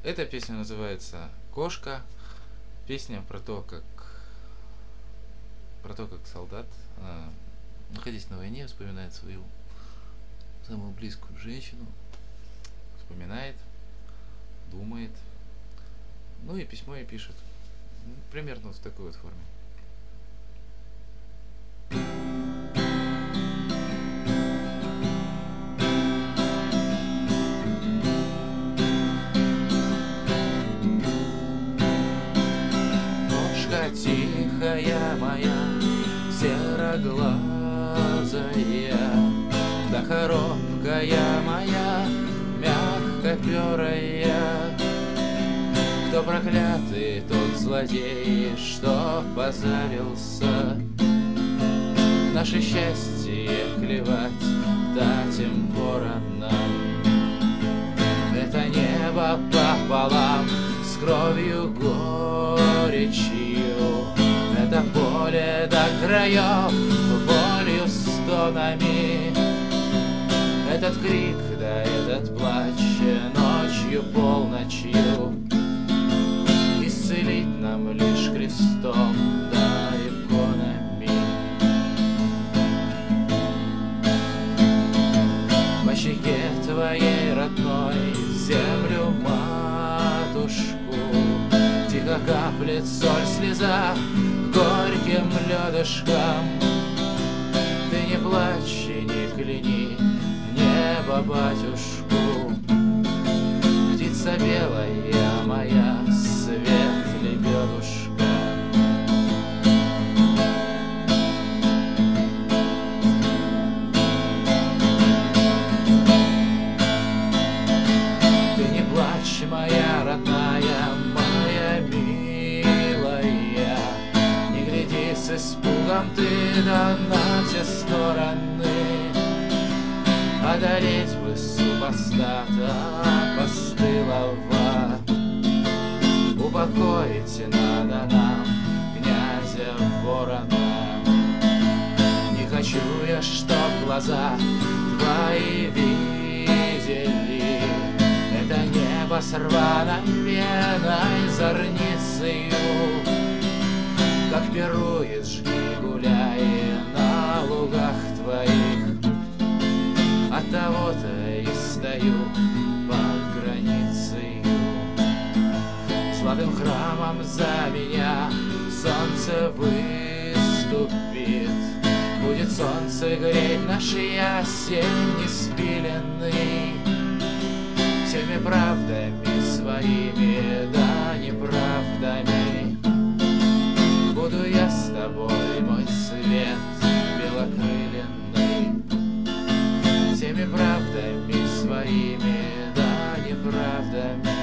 Эта песня называется «Кошка». Песня про то, как солдат, находясь на войне, вспоминает свою самую близкую женщину, вспоминает, думает, ну и письмо ей пишет. Примерно вот в такой вот форме. Кошка тихая моя, сероглазая, да хоробкая моя, мягкоперая. Кто проклятый, тот злодей, что позарился наше счастье клевать, дать им воронам. Это небо пополам с кровью горечью, это поле до краев болью стонами. Этот крик, да этот плач ночью полночью, исцелить нам лишь крестом да иконами. По щеке твоей родной землю матушку тихо каплет соль слеза горьким ледышком. Ты не плачь и не кляни небо батюшку, птица белая моя, свет лебедушка. Ты не плачь, моя родная, моя милая, не гляди с испугом ты да на все стороны. Одолеть бы супостата постылого, упокоить надо нам князя Ворона. Не хочу я, чтоб глаза твои видели это небо с рваной веной зорницею, как пирует, жги, гуляй на лугах твоих. Оттого-то и стою под границей. Золотым храмом за меня солнце выступит. Будет солнце греть наш ясень неспиленный. Всеми правдами своими, да неправдами. Буду я с тобой, мой свет белокрыленный. Всеми правдами своими, да неправдами.